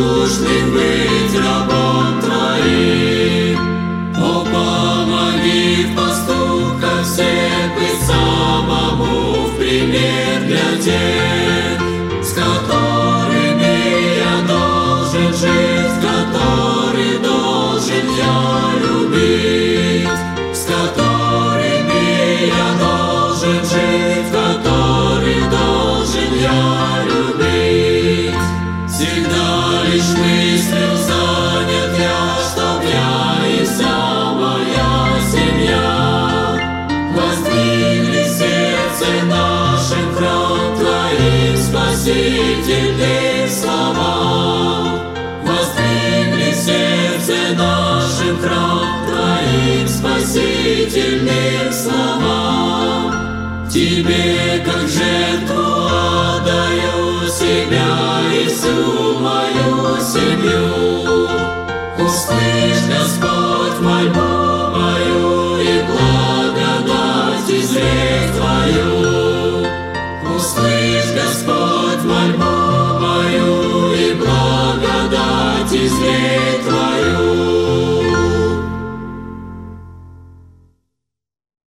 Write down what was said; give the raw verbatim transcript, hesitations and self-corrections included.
послушным быть рабом Твоим. О, помоги в поступках всех быть самому в пример для тех, с которыми я должен жить, которых должен я любить, с которыми я должен жить, которых должен я любить. Всегда лишь мыслью занят я, чтоб я и вся моя семья воздвигли сердце нашим храм Твоим спасительных словам. Воздвигли сердце нашим храм Твоим спасительных словам. Тебе, как жертву, отдаю себя и всю мою семью. Услышь, Господь, мольбу мою и благодать изрек Твою. Услышь, Господь,